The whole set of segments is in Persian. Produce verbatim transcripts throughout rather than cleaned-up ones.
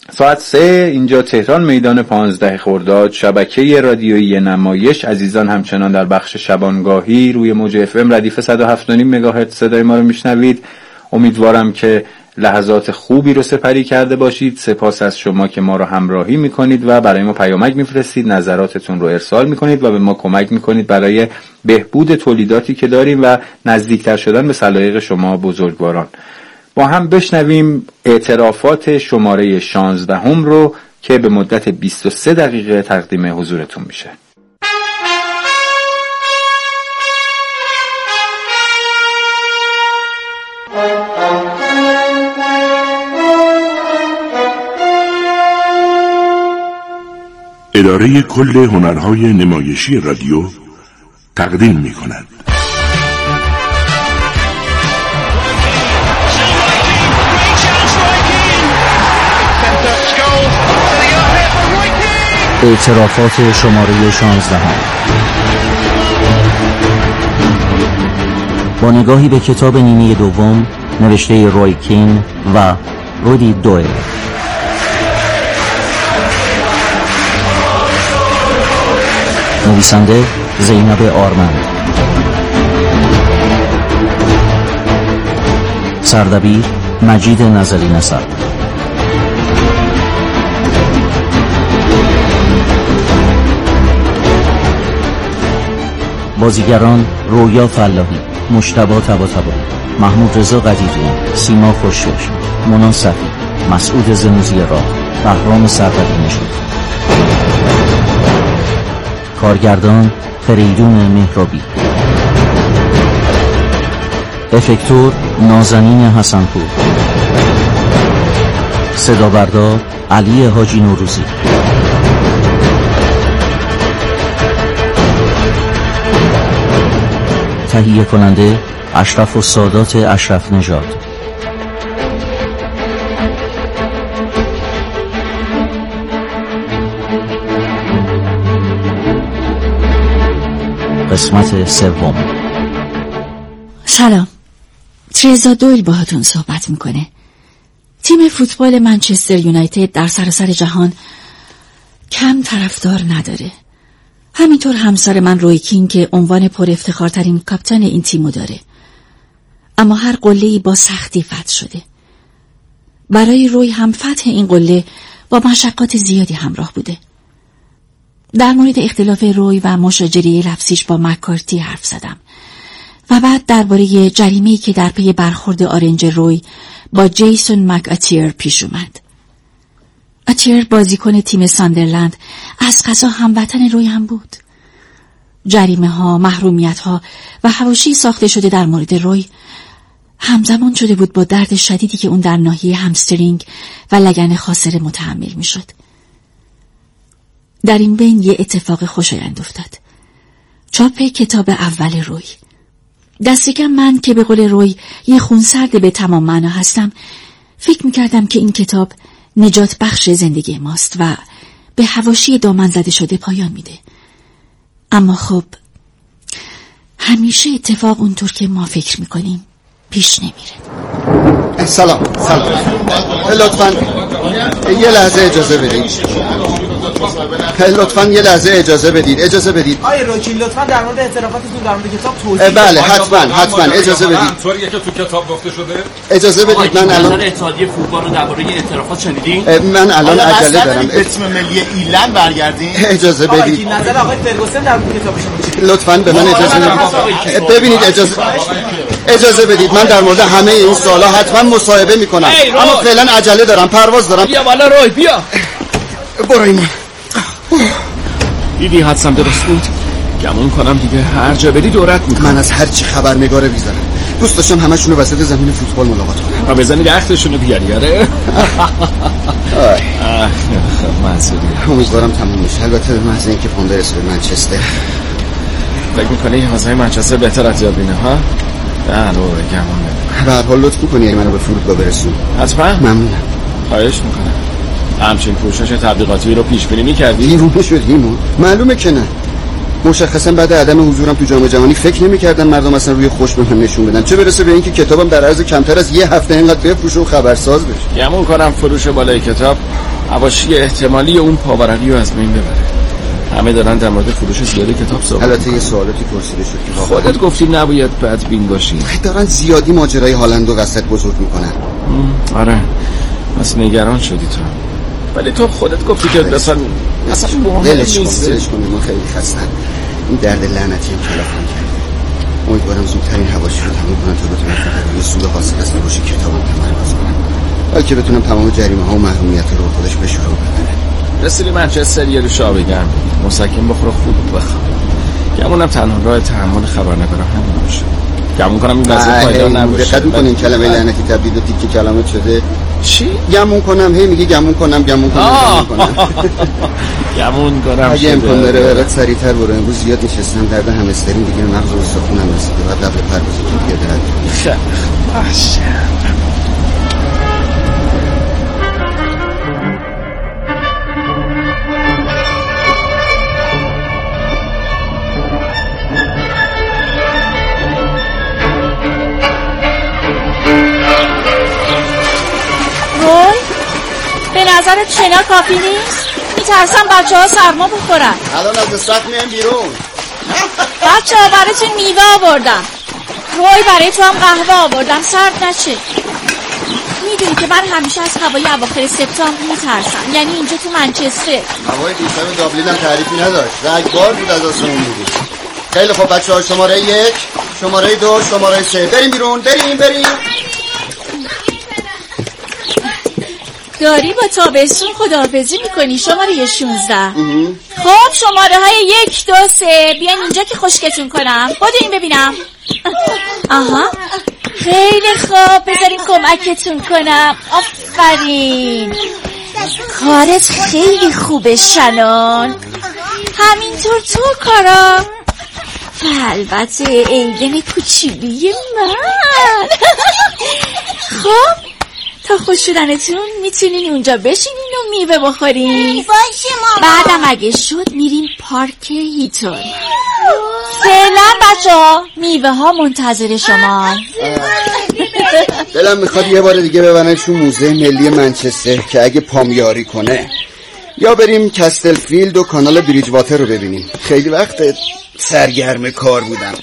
ساعت سه اینجا تهران، میدان پانزده خرداد، شبکه رادیویی نمایش. عزیزان همچنان در بخش شبانگاهی روی موج اف ام ردیف صد و هفت و نیم مگاهرتز صدای ما رو میشنوید. امیدوارم که لحظات خوبی رو سپری کرده باشید. سپاس از شما که ما رو همراهی میکنید و برای ما پیامک میفرستید، نظراتتون رو ارسال میکنید و به ما کمک میکنید برای بهبود تولیداتی که داریم و نزدیکتر شدن به سلایق شما بزرگواران. با هم بشنویم اعترافات شماره شانزده هم رو که به مدت بیست و سه دقیقه تقدیم حضورتون میشه. اداره کل هنرهای نمایشی رادیو تقدیم می کند. اعترافات شماره شانزده هم. با نگاهی به کتاب نیمه دوم نوشته روی کین و رودی دویل. نویسنده زینب آرمند. سردبیر مجید نظری نصر. بازیگران رویا فلاحی، مجتبی طباطبایی، محمود رضا قدیریان، سیما خوشوش، مونا صفی، مسعود زنوزی راه، بهرام سردبی نژاد. کارگردان فریدون مهرابی. افکتور نازنین حسنپور. صدا بردار علی حاجی نوروزی. تهیه کننده اشرف السادات اشرف نژاد. قسمت سوم. سلام، تریزا دویل باهاتون صحبت میکنه. تیم فوتبال منچستر یونایتد در سراسر جهان کم طرفدار نداره. همینطور همسر من روی کین که عنوان پر افتخارترین کاپیتان این تیمو داره. اما هر قله‌ای با سختی فتح شده. برای روی هم فتح این قله با مشقات زیادی همراه بوده. در مورد اختلاف روی و مشاجره لفظیش با مکارتی حرف زدم و بعد درباره جریمه‌ای که در پی برخورد آرنج روی با جیسون مک اتیر پیش اومد. اتیر بازیکن تیم ساندرلند از قضا هموطن روی هم بود. جریمه ها، محرومیت ها و حواشی ساخته شده در مورد روی همزمان شده بود با درد شدیدی که اون در ناحیه همسترینگ و لگن خاصره متحمل می شد. در این بین یه اتفاق خوشایند افتاد. چاپ کتاب اول روی. دست کم من که به قول روی یه خونسرد به تمام معنا هستم، فکر میکردم که این کتاب نجات بخش زندگی ماست و به حواشی دامن زده شده پایان میده. اما خب همیشه اتفاق اونطور که ما فکر میکنیم پیش نمیره. سلام سلام لطفاً یه لحظه اجازه بدید. لطفاً یه لحظه اجازه بدید اجازه بدید آقای روکی لطفاً در مورد اعترافاتتون در مورد کتاب توضیح بدید. بله حتما حتما اجازه بدید. طوریه که تو کتاب گفته شده. اجازه بدید. من الان اتحادیه فوتبال رو درباره اعترافات شنیدین؟ من الان عجله دارم. به تیم ملی ایرلند برگردین. اجازه بدید. نظر آقای فرگوسن در مورد کتابشون چیه؟ لطفاً به من اجازه بدید. ببینید اجازه اجازه بدید. من در مورد همه این سوالا حتما مصاحبه میکنم، اما فعلا عجله دارم، پرواز دارم. بیا بالا روی بیا. برو ایمان. دیدی حدسم درست بود؟ گمون کنم دیگه هر جا بری دورت میکنم. من از هر چی خبرنگاره بیزارم. دوست داشتم همشونو وسط زمین فوتبال ملاقات کنم و بزنی درختشونو بیاری. آره منصوری امیدوارم تموم میشه. البته به محض اینکه پونده رسه به منچستر. فکر میکنی حاضر منچستر بهتر از یابینه ها؟ نه رو گمون. به هر حال لطف میکنی اگه منو به فرودگاه برسون. حتما. ممنونم. خواهش میکنم. همچین پوشش تبلیغاتی رو پیش بینی میکردی؟ دیوونه شدی ایمان. معلومه که نه. مشخصا بعد عدم حضورم تو جام جهانی فکر نمی‌کردن مردم اصلا روی خوش به من نشون بدن، چه برسه به اینکه کتابم در عرض کمتر از یه هفته اینقدر بفروشه و خبرساز بشه. گمون کنم فروش بالای کتاب حواشی احتمالی اون پاورقی رو از بین ببره. همه دارن در مورد فروش زیادی کتاب صحبت. البته یه سوالاتی پرسیده شد که خودت گفتی نباید بدبین باشی. دارن زیادی ماجرای هالند و وسط بزرگ میکنن. آره پس نگران شدی تو. ولی تو خودت گفتی که مثلا مثلا ولش کن ولش کن من خیلی خستم. این درد لعنتی هم کلافم کرده. امیدوارم زودتر این حواشی رو تموم کنم تا بتونم فقط یه سود حاصل از فروش کتابم تمرکز کنم. بلکه بتونم تمام جریمه ها و محرومیت رو خودش به شروع ببره. رسیدی منچستر یه روش آب گرم مسکن بخور خوب بخواب. گمونم تنها راه تحمل خبرنگارا همین باشه. گمون کنم این وضعیت پایدار نباشه. دقت می‌کنین کلمه لعنتی تبدیل به تیکه کلمه شده. چی؟ گمون کنم هی میگه گمون کنم گمون کنم گمون کنم. گمون کنم. اگه امکان داره برات سریعتر برو. امروز زیاد نشستم درد همسترین دیگه مغز و استخونم رسیده. بعد قبل پرواز که پیاده رد. خب باشه. به نظرت شنا کافی نیست؟ میترسم بچه ها سرما بخورن. الان از استخ میایم بیرون. بچه ها براتون میوه آوردم. روی برای تو هم قهوه آوردم سرد نشه. میدونی که من همیشه از هوای اواخر سپتامبر میترسم. یعنی اینجا تو منچستر. هوای دیشب دابلین هم تعریفی نداشت. رگبار بود از آسمون میدید. خیلی خب بچه ها شماره یک شماره دو شماره سه بریم بیرون بریم بریم. داری با تابستون خداحافظی میکنی شماره شونزده. خب شماره های یک دو سه بیان اینجا که خشکتون کنم. بدین ببینم. آها خیلی خوب بذارین کمکتون کنم. آفرین کارت خیلی خوبه شنان. همینطور تو کارا. و البته ایدن کوچیلی من. خب تا خوش شدنتون میتونین اونجا بشینین و میوه بخورین. باشه ماما. بعدم اگه شد میریم پارک هیتون. فعلا بچه ها میوه ها منتظر شما. دلم میخواد یه بار دیگه ببرنشون موزه ملی منچستر که اگه پامیاری کنه، یا بریم کستلفیلد و کانال بریج واتر رو ببینیم. خیلی وقت سرگرم کار بودم.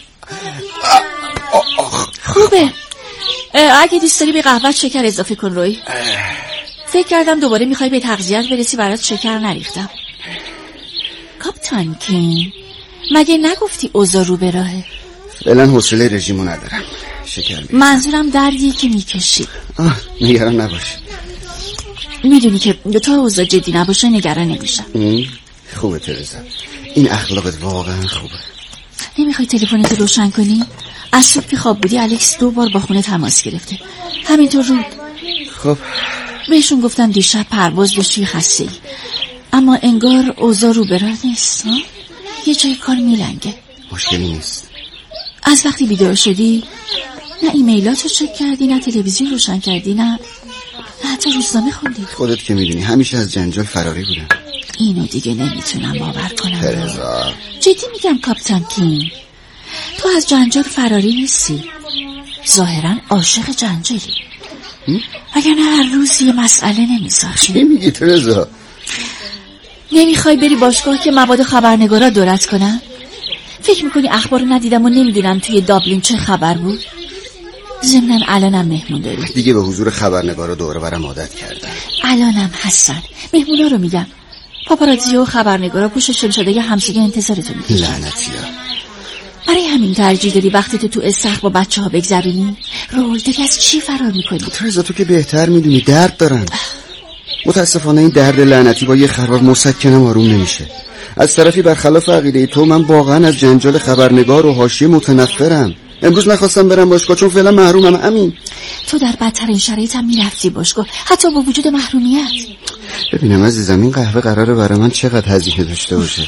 خوبه. اگه دوست داری به قهوه شکر اضافه کن روی. فکر کردم دوباره میخوای به تغذیه‌ات برسی برات شکر نریختم. کاپیتان کین مگه نگفتی اوضاع رو به راهه؟ فعلا حوصله رژیمو ندارم. شکر میرسم. منظورم دردیه که میکشی. آه نگران نباش. میدونی که تا اوضاع جدی نباشه نگران نمیشم. خوبه ترزا، این اخلاقت واقعا خوبه. نمیخوای تلفنتو روشن کنی؟ از صبح که خواب بودی الکس دو بار با خونه تماس گرفته. همینطور رود. خب بهشون گفتم دیشب پرواز داشتی خسته‌ای، اما انگار اوضاع رو براه نیست. ها؟ یه جای کار میلنگه. مشکلی نیست. از وقتی بیدار شدی نه ایمیلاتو چک کردی، نه تلویزیون روشن کردی، نه نه حتی روزنامه خوندی. خودت که میدونی همیشه از جنجال فراری بودم. اینو دیگه نمیتونم باور کنم. ترزا جدی میگم کاپیتان کین، تو از جنجال فراری نیستی، ظاهرا عاشق جنجالی. اگر نه هر روز یه مسئله نمیذاری. چی میگی ترزا؟ نمیخوای بری باشگاه که مواد خبرنگارا دورت کنن؟ فکر میکنی اخبارو ندیدم و نمیدونم توی دابلین چه خبر بود؟ ضمناً الانم مهمون داری. دیگه به حضور خبرنگارا دوره برم عادت کردم. الانم هستن مهمونا رو میگم. پاپاراتزی و خبرنگارا پشت شلشده یه همسایه انتظارتون میکشن. لعنتیا. برای همین ترجیح دادی وقتی تو تو استخر با بچه ها بگذرونی؟ رول دیگه از چی فرار میکنی؟ ترزا تو که بهتر میدونی درد دارن. متاسفانه این درد لعنتی با یه خرار مسکنم آروم نمیشه. از طرفی برخلاف عقیده تو من واقعا از جنجال خبرنگار و حاشیه متنفرم. امروز نخواستم برم باشگاه چون فعلا محرومم. امین تو در بدترین شرایط هم میرفتی باشگاه حتی با وجود محرومیت. ببینم عزیزم این قهوه قراره برای من چقدر هزینه داشته باشه.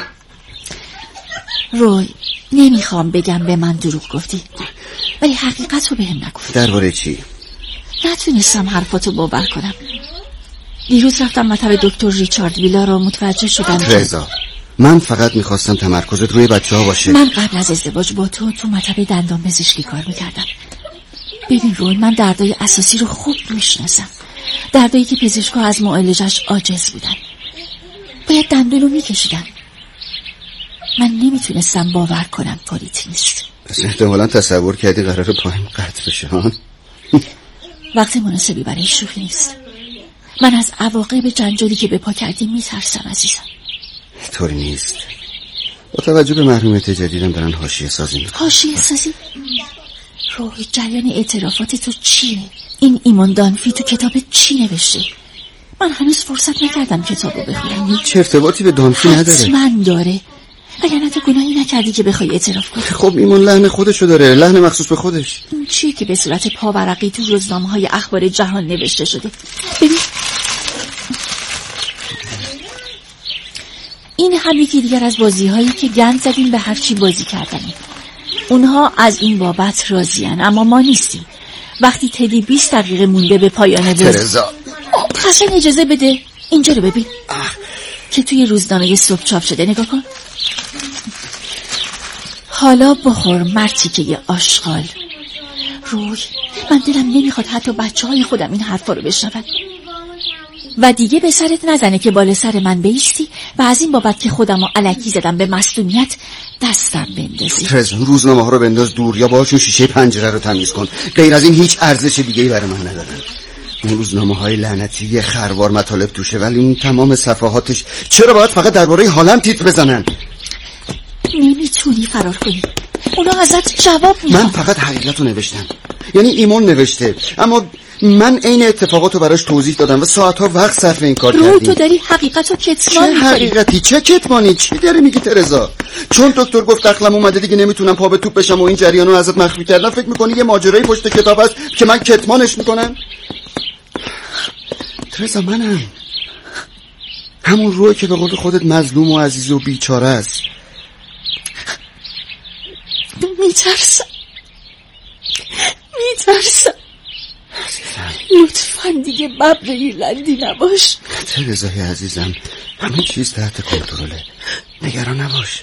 روی نمیخوام بگم به من دروغ گفتی، ولی حقیقت رو بهم نگفتی. درباره چی؟ نتونستم حرفاتو باور کنم. دیروز رفتم مطب دکتر ریچارد ویلا رو متوجه شدم. رضا من فقط میخواستم تمرکزت روی بچه ها باشه. من قبل از ازدواج با تو تو مطب دندان پزشکی کار میکردم. ببین روی من دردای اساسی رو خوب میشناسم. دردایی که پزشکا از معالجش عاجز بودن. باید دندون رو میکشیدن. من نمیتونستم باور کنم پلیت نیست. پس احتمالا تصور کردی قراره پایم قطع بشه ها؟ وقت مناسبی برای شوخی نیست. من از عواقب جنجالی که به پا کردی میترسم عزیزم. طوری نیست. با توجه به محرومیت جدیدم دارن حاشیه سازی میکنن. حاشیه سازی؟ روی جریان اعترافات تو چیه؟ این ایمان دانفی تو کتاب چی نوشته؟ من هنوز فرصت نکردم کتابو بخونم. هیچ ارتباطی به دانفی نداره. حتما داره. وگرنه تو گناهی نکردی که بخوای اعتراف کنی. خب ایمان لحن خودشو داره، لحن مخصوص به خودش. این چیه که به صورت پاورقی تو روزنامه‌های اخبار جهان نوشته شده؟ ببین این هم یکی دیگر از بازی‌هایی که گند زدیم به هر چی بازی کردنی. اونها از این بابت راضی‌ان اما ما نیستیم. وقتی تدی بیست دقیقه مونده به پایان بازی ترزا حسن اجازه بده اینجا رو ببین که توی روزنامه صبح چاپ شده. نگاه کن. حالا بخور مرتی که یه آشغال. روی من دلم نمیخواد حتی بچه های خودم این حرفا رو بشنون. و دیگه به سرت نزنه که بالا سر من بیستی و از این بابت که خودم رو الکی زدم به مصدومیت دستم بندازی. ترزا روزنامه ها رو بنداز دور یا باهاشون شیشه پنجره رو تمیز کن. غیر از این هیچ ارزش دیگه‌ای برای من ندارن. اون روزنامه های لعنتی یه خروار مطالب توشه ولی اون تمام صفحاتش چرا باید فقط درباره حالم تیتر بزنن؟ نمیتونی فرار کنی. اونا ازت جواب میخوان. من فقط حقیقت رو نوشتم. یعنی ایمان نوشته اما من عین اتفاقات رو براش توضیح دادم و ساعتها وقت صرف این کار کردیم. رو تو داری حقیقت رو کتمان میکنی. چه حقیقتی؟ چه کتمانی؟ چی داری میگی ترزا؟ چون دکتر گفت دخلم اومده دیگه نمیتونم پا به توپ بشم و این جریان رو ازت مخفی کردم فکر میکنی یه ماجرای پشت کتاب هست که من کتمانش میکنم؟ ترزا منم همون روی که به قول خودت مظلوم و عزیز و بیچاره است. میترسم میترسم لطفاً دیگه ببر ایرلندی نباش. ترزای عزیزم همه چیز تحت کنترله، نگران نباش.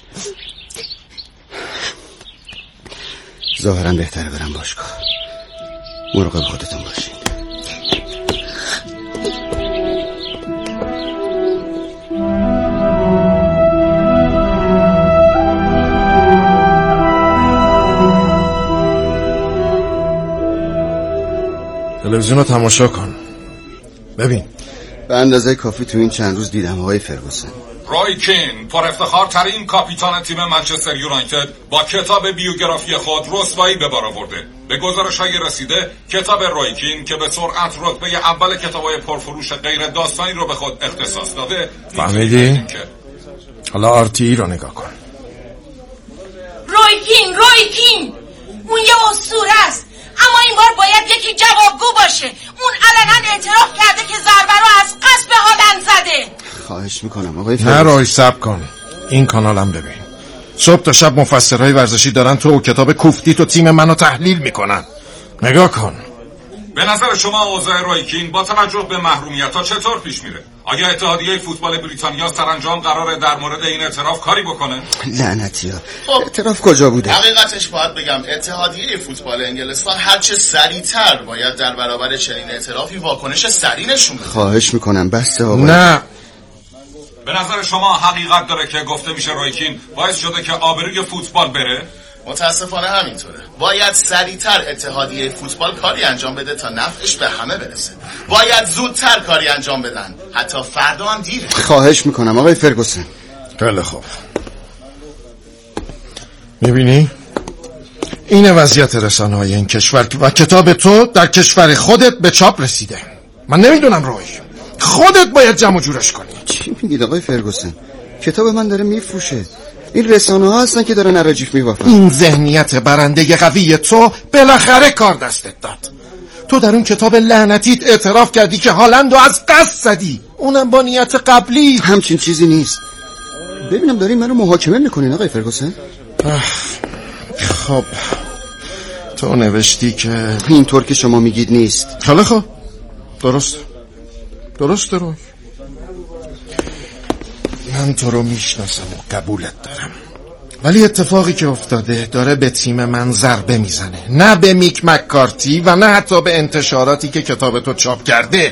ظاهرا بهتره برم باشگاه. مراقب خودتون باشین. تلویزیون رو تماشا کن ببین. به اندازه کافی تو این چند روز دیدم آقای فرگوسن. روی کین پر افتخار ترین کاپیتان تیم منچستر یونایتد با کتاب بیوگرافی خود رسوایی به بار آورده. به گزارش‌های رسیده کتاب روی کین که به سرعت رتبه اول کتاب‌های پرفروش غیر داستانی رو به خود اختصاص داده. فهمیدی؟ حالا آرتی رو نگاه کن. روی کین روی کین اون یه اسطوره است اما این بار باید یکی جوابگو باشه. اون علنا اعتراف کرده که ضربه رو از قصد به هالند زده. خواهش میکنم آقای فرگوسن. نه روی صبر کن. این کانالم ببین. صبح تا شب مفسرهای ورزشی دارن تو کتاب کوفتی تو تیم منو تحلیل میکنن. نگاه کن. به نظر شما اوضاع روی کین با توجه به محرومیت‌ها چطور پیش میره؟ آیا اتحادیه فوتبال بریتانیا سرانجام قراره در مورد این اعتراف کاری بکنه؟ لعنتی‌ها. اعتراف کجا بوده؟ حقیقتش باید بگم اتحادیه فوتبال انگلستان هر چه سریعتر باید در برابر چنین اعترافی واکنش سریع نشون بده. خواهش میکنم بسته آقا. نه. به نظر شما حقیقت داره که گفته میشه روی کین باعث شده که آبروی فوتبال بره؟ متاسفانه همینطوره. باید سریعتر اتحادیه فوتبال کاری انجام بده تا نفعش به همه برسه. باید زودتر کاری انجام بدن. حتی فردا هم دیره. خواهش میکنم آقای فرگوسن. خیلی خوب. میبینی؟ این وضعیت رسانه‌های این کشور و کتاب تو در کشور خودت به چاپ رسیده. من نمیدونم روی. خودت باید جمع و جورش کنی. چی میگید آقای فرگوسن؟ کتاب من داره میفروشه. این رسانه ها هستن که دارن عراجیف میبافن. این ذهنیت برنده قوی تو بالاخره کار دستت داد. تو در اون کتاب لعنتیت اعتراف کردی که هالند رو از قصد زدی، اونم با نیت قبلی. همچین چیزی نیست. ببینم دارین منو محاکمه میکنین آقای فرگوسن. خب تو نوشتی که اینطور که شما میگید نیست. حالا خب درست درست روی. من تو رو میشناسم و قبولت دارم، ولی اتفاقی که افتاده داره به تیم من ضربه میزنه، نه به میک مکارتی و نه حتی به انتشاراتی که کتاب تو چاپ کرده.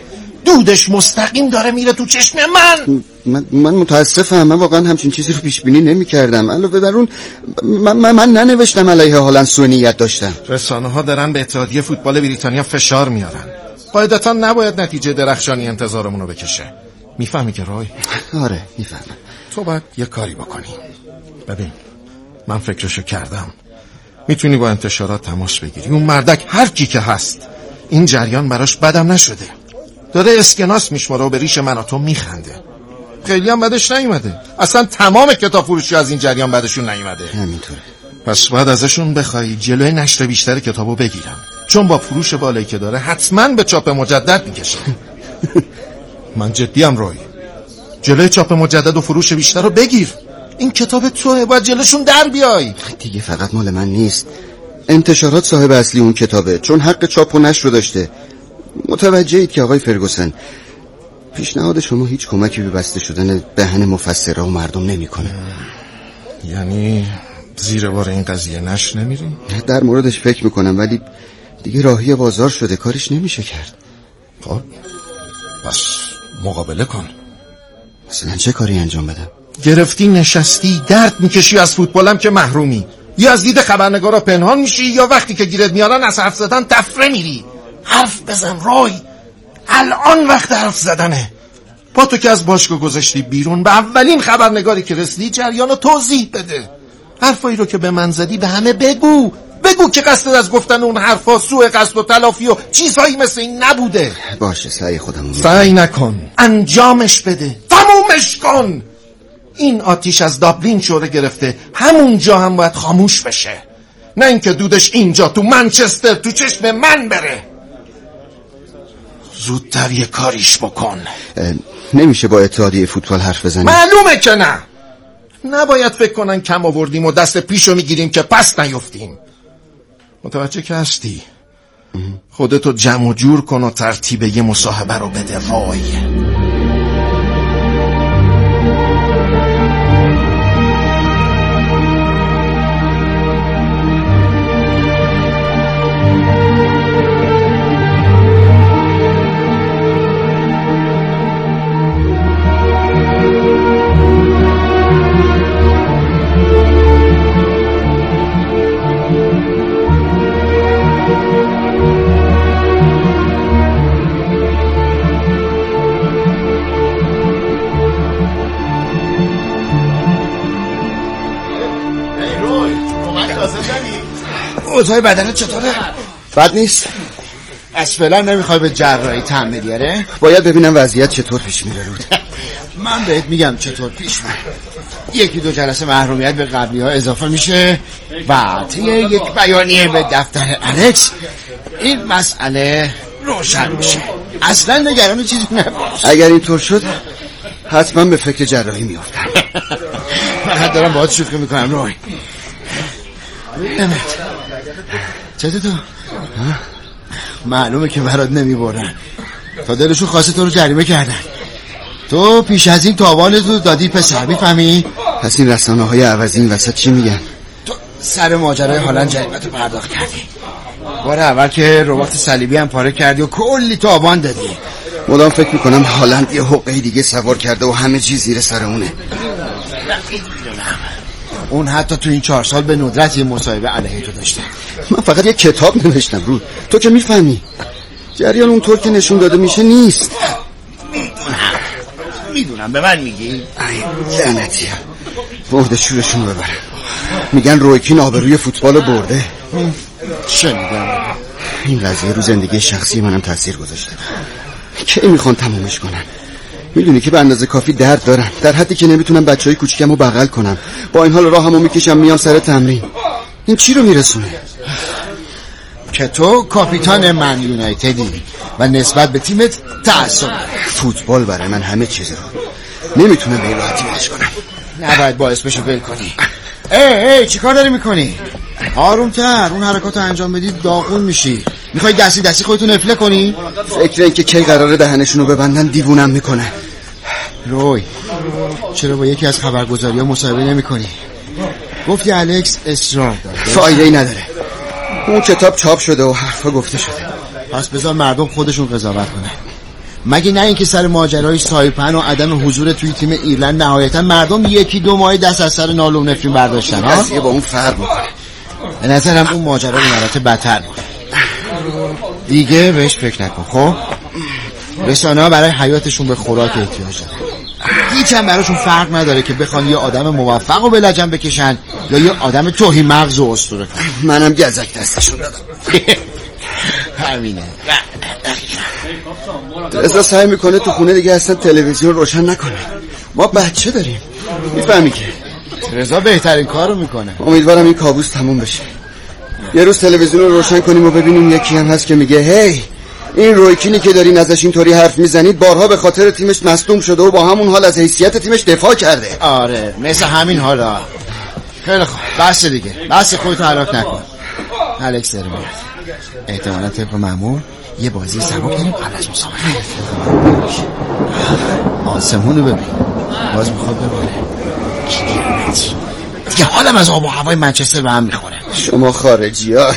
دودش مستقیم داره میره تو چشم من. من, من متاسفم، من واقعا همچین چیزی رو پیش بینی نمی کردم. علاوه بر اون من, من, من ننوشتم علیه هالند سوء نیت داشتم. رسانه ها دارن به اتحادیه فوتبال بریتانیا فشار میارن. قاعدتا نباید نتیجه درخشانی انتظارمون رو بکشه. میفهمی که رای؟ آره میفهمم. تو باید یه کاری بکنی. ببین من فکرشو کردم، میتونی با انتشارات تماس بگیری. اون مردک هر کی که هست این جریان براش بدم نشده، داره اسکناس میشماره و به ریش من و تو میخنده. خیلی هم بدش نیومده، اصلا تمام کتاب فروشی از این جریان بدشون نیومده. همینطوره. پس باید ازشون بخوای جلوی نشر بیشتر کتابو بگیرم، چون با فروش بالایی که داره حتما به چاپ مجدد میکشه. من جدیم روی، جلوی چاپ مجدد و فروش بیشتر رو بگیر. این کتاب توه، باید جلوشون در بیای. دیگه فقط مال من نیست، انتشارات صاحب اصلی اون کتابه، چون حق چاپ و نشر رو داشته. متوجهید که آقای فرگوسن پیشنهاد شما هیچ کمکی به بسته شدن دهن مفسرها و مردم نمیکنه. یعنی زیر بار این قضیه نشر نمیری؟ در موردش فکر میکنم، ولی دیگه راهی بازار شده، کارش نمیشه کرد. خب پس مقابله کن. مثلا چه کاری انجام بدم؟ گرفتی نشستی درد میکشی از فوتبالم که محرومی، یا از دید خبرنگارا پنهان میشی، یا وقتی که گیرت میارن از حرف زدن تفره میری. حرف بزن روی، الان وقت حرف زدنه. با تو که از باشگاه گذاشتی بیرون، به اولین خبرنگاری که رسیدی جریانو توضیح بده. حرفایی رو که به من زدی به همه بگو. بگو که قصد از گفتن اون حرفا سوء قصد و تلافی و چیزهایی مثل این نبوده. باشه سعی خودم. سعی نکن، انجامش بده، تمومش کن. این آتیش از دابلین شوره گرفته، همونجا هم باید خاموش بشه، نه اینکه دودش اینجا تو منچستر تو چشم من بره. زودتر یه کاریش بکن. نمیشه با اتحادیه فوتبال حرف بزنیم؟ معلومه که نه. نباید فکر کنن کم آوردیم و دست پیشو میگیریم که پس نیفتیم. متوجه که هستی؟ خودتو جمع و جور کن و ترتیب یه مصاحبه رو بده وای. اوضاع بدنت چطوره؟ بد نیست. از فعلا نمیخوای به جراحی تن بدی؟ آره؟ باید ببینم وضعیت چطور پیش میره. رود من بهت میگم چطور پیش میره. یکی دو جلسه محرومیت به قبلی ها اضافه میشه و طی یک بیانیه به دفتر الکس این مسئله روشن میشه. اصلا نگران چیزی نباش. اگر اینطور شد حتما به فکر جراحی میافتم. من دارم باهات شوخی میکنم روی. نمت چطور تو؟ معلومه که برات نمیبرن، تا دلشون خواسته تو رو جریمه کردن. تو پیش از این تاوان تو دادی پسر، میفهمی؟ پس این رسانه های عوضی این وسط چی میگن؟ تو سر ماجرای هالند جریمت رو پرداخت کردی، بار اول که رباط صلیبی هم پاره کردی و کلی تاوان دادی. مدام فکر میکنم هالند یه حقه دیگه سوار کرده و همه چیز زیر سر اونه. اون حتی تو این چهار سال به ندرت یه مصاحبه علیه تو داشته. من فقط یه کتاب نوشتم رود، تو که میفهمی جریان اونطور که نشون داده میشه نیست. میدونم میدونم به من میگی؟ ای لعنتی برده شورشون ببرن. میگن رویکین آبروی فوتبال برده. شنیدم. این قضیه رو زندگی شخصی منم تاثیر گذاشته. کی میخوان تمومش کنن؟ میدونی که به اندازه کافی درد دارم، در حدی که نمیتونم بچهای کوچیکمو بغل کنم. با این حال راهمو میکشم میام سر تمرین. این چی رو میرسونه؟ که تو کاپیتان من یونایتدی و نسبت به تیمت تعصب. فوتبال برای من همه چیزه رو نمیتونم به این راحتی ولش کنم. نباید باعث بشو ول کنی. ای ای چی کار داری میکنی؟ آرومتر، اون حرکاتو انجام بدی داغون میشی. میخوای دستی دستی خودتو نفله کنی؟ فکر این که کی قراره دهنشونو ببندن دیوونم میکنه. روی چرا با یکی از خبرگزاری‌ها مصاحبه نمی‌کنی؟ گفتی الکس اصرار داره. فایده‌ای نداره. اون کتاب چاپ شده و حرفا گفته شده. پس بذار مردم خودشون قضاوت کنن. مگه نه اینکه سر ماجرای سایپن و عدم حضور توی تیم ایرلند نهایتا مردم یکی دو ماه دست از سر ناله و نفرین برداشتن ها؟ قضیه با اون فرق میکنه. به نظرم اون ماجرا به مراتب بدتر بود. دیگه بهش فکر نکن. خب رسانه‌ها برای حیاتشون به خوراک احتیاج دارن. هیچ هم براشون فرق نداره که بخوان یه آدم موفق رو به لجن بکشن یا یه آدم توهی مغز و اسطوره کنن. منم گزک دستشون دادم. همینه. رضا سعی میکنه تو خونه دیگه اصلا تلویزیون روشن نکنه. ما بچه داریم، میفهمی که رضا بهترین کارو میکنه. امیدوارم این کابوس تموم بشه. یه روز تلویزیون رو روشن کنیم و ببینیم یکی هم هست که میگه هی این رویکینی که دارین ازش اینطوری حرف میزنید بارها به خاطر تیمش مصدوم شده و با همون حال از حیثیت تیمش دفاع کرده. آره مثل همین حالا. خیلی خوب بس دیگه، بس خودتو هلاک نکن. الکس داره میاد. احتمالاً طبق معمول یه بازی سبک داریم قبل از مسابقه. آسمونو ببین باز میخواد بباره. دیگه حالم از آب و هوای منچستر به هم میخوره. شما خارجی ها.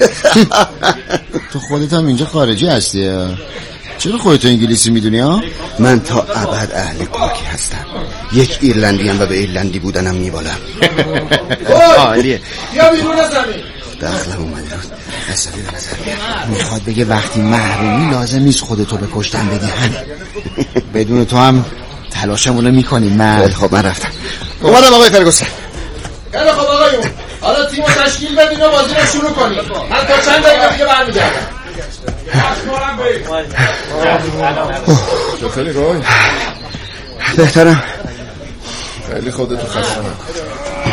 تو خودت هم اینجا خارجی هستی. چرا خودتو انگلیسی میدونی ها؟ من تا ابد اهل پاکی هستم. یک ایرلندی هم و به ایرلندی بودنم میبالم. عالیه. یا بیرون زمین. داخلم اومده بود. حسابی به نظر میاد. میخواد بگه وقتی محرومی لازم نیست خودتو به کشتن بدی. همین. بدون تو هم تلاشمونو میکنیم. من خب من رفتم. اومدم آقای فرگوسن. خیلی خب آقایون، حالا تیمو تشکیل بدین و بازی رو شروع کنید. من تا چند دقیقه دیگه برمیگردم. چطوری روی؟ بهترم. خیلی خودتو خسته نکن.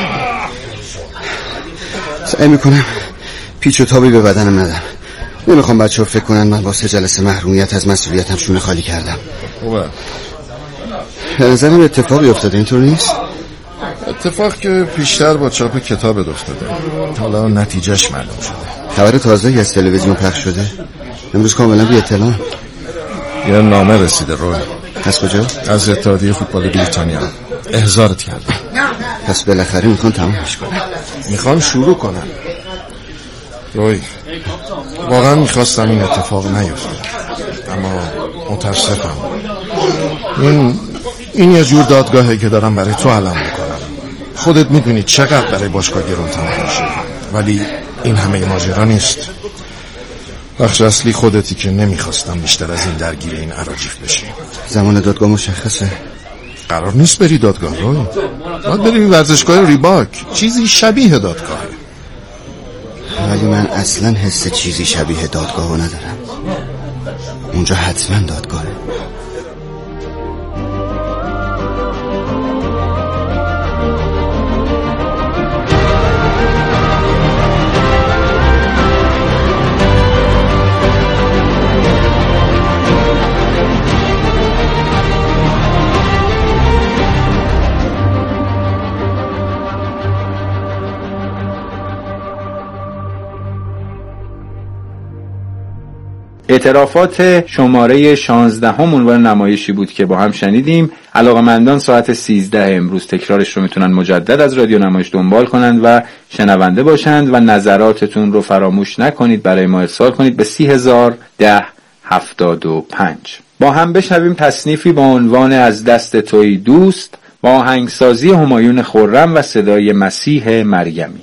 سعی میکنم پیچ و تابی به بدنم ندم. نمیخوام بچه ها فکر کنن من با سه جلسه محرومیت از مسئولیتم شونه خالی کردم. خوبه. به نظرم اتفاقی افتاده، اینطور نیست؟ اتفاق که پیشتر با چاپ کتاب افتاده، حالا نتیجهش معلوم شده. خبر تازه‌ای از تلویزیون پخش شده. امروز کاملا بی اطلاع. یه نامه رسیده روی. از کجا؟ از اتحادیه فوتبال بریتانیا. احضارت کردم. پس بالاخره میخوان تمامش کنن. میخوان شروع کنن. روی واقعا میخواستم این اتفاق نیفته، اما متاسفم. این این یه جور دادگاهی که دارم برای تو علم میکنم. خودت میدونی چقدر برای باشگاه گرون تمام میشه، ولی این همه ماجرا نیست. بخش اصلی خودتی که نمیخواستم بیشتر از این درگیر این اراجیف بشی. زمان دادگاه مشخصه؟ قرار نیست بری دادگاه روی. باید بری ورزشگاه ریباک، چیزی شبیه دادگاه. ولی من اصلا حس چیزی شبیه دادگاهو ندارم. اونجا حتما دادگاهه. اعترافات شماره شانزده هم عنوان نمایشی بود که با هم شنیدیم. علاقه‌مندان ساعت سیزده امروز تکرارش رو میتونن مجدد از رادیو نمایش دنبال کنند و شنونده باشند و نظراتتون رو فراموش نکنید برای ما ارسال کنید به سی هزار ده هفتاد و پنج. با هم بشنویم تصنیفی با عنوان از دست توی دوست با آهنگسازی همایون خرم و صدای مسیح مرگمی.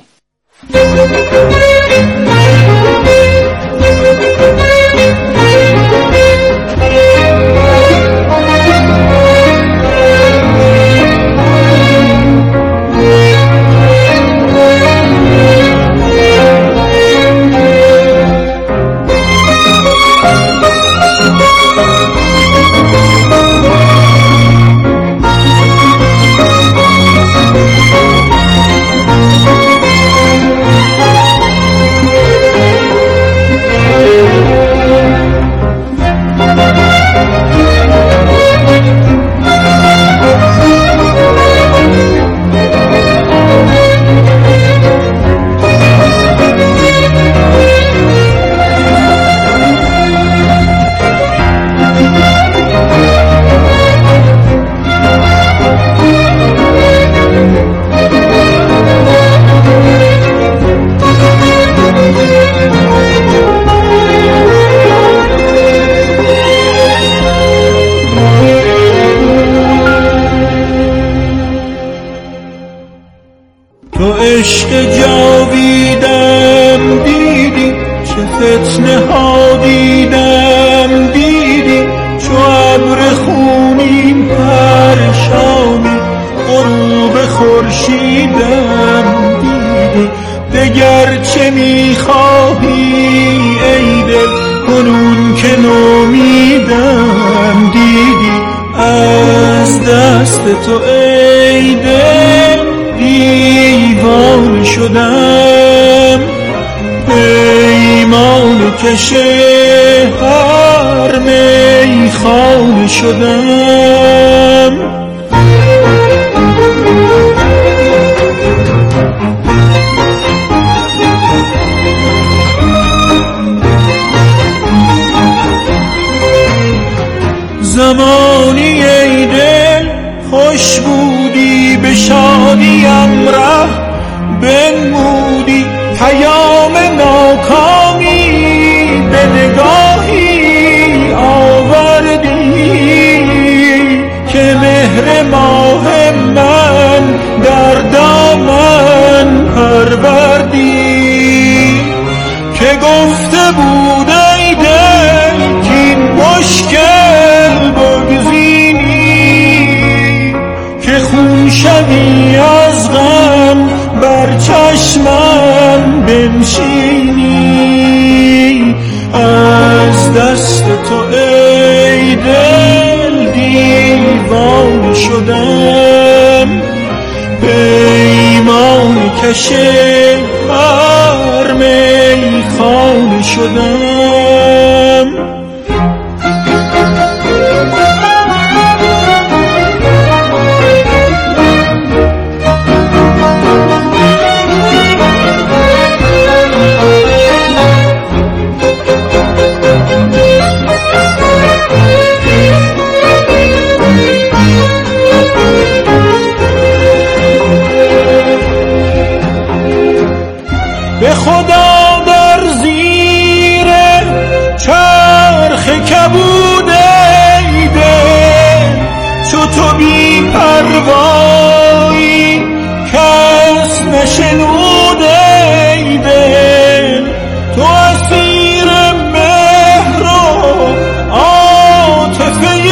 عشق جاویدم دیدی، چه فتنه ها دیدم دیدی، چو ابر خونین پرشانی غروب خورشیدم دیدی. دگر چه میخواهی ای دل کنون که نومیدم دیدی، از دست تو ای دل دیوانه شدم، پیمان کش هر میخانه شدم. زمانی ای دل خوش بودی، به شادیم ره بنمودی، پیام ناکامی به نگاهی آوردی، که مهر ماه من در دامن پروردی، که گفته بود ای دل کین مشکل بگزینی، که خون شوی از غم بر چشمم بنشینی، از دست تو ای دل دیوانه شدم، پیمان کش هر میخانه شدم. به خدا در زیر چرخ کبود ای دل، چو تو بی پروایی کس نشنود ای دل، تو اسیر مهر و عاطفه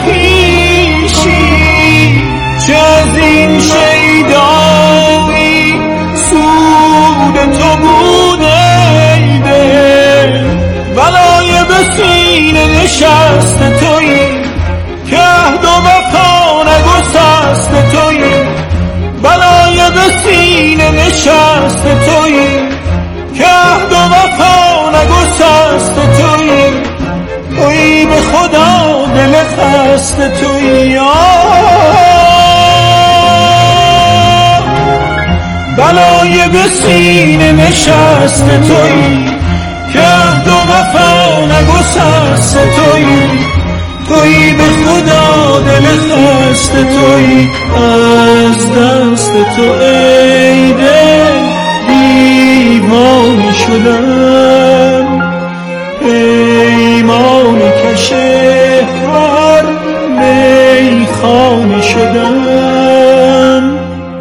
خویشی، چه از این شیدایی سود تو بود ای دل، ولای به سینه نشست تویی، که عهد و وفا نگسست تویی، ولای به سینه نشست تویی، که عهد و وفا نگسست تویی، تویی به خدا دل خست تویی، بلای به سینه نشست تویی، که عهد و وفا نگسست تویی، تویی به خدا دل خست تویی، از دست تو ای دل دیوانه شدم، پیمان کش هر میخانه شدم.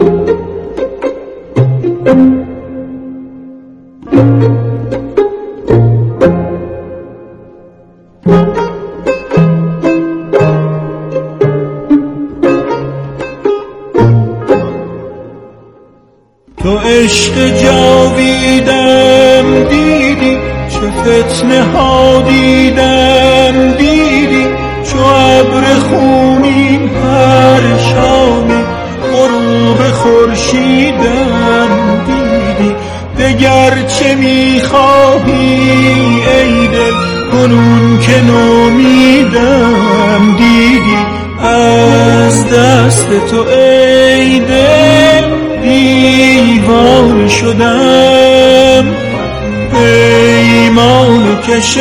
تو عشق جاویدم دیدی، چه فتنه ها دیدم دیدی، چو ابر خونین پرشانی غروب خورشیدم دیدی. دگر چه میخواهی ای دل کنون که نومیدم دیدی، از دست تو ای دل دیوانه شدم، پیمان کش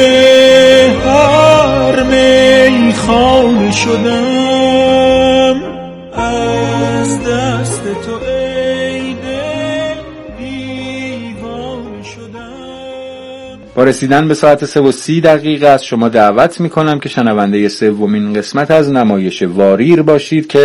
هر میخانه شدم، از دست تو ای دل دیوانه شدم. با رسیدن به ساعت سه و سی دقیقه از شما دعوت میکنم که شنونده سومین قسمت از نمایش واریر باشید که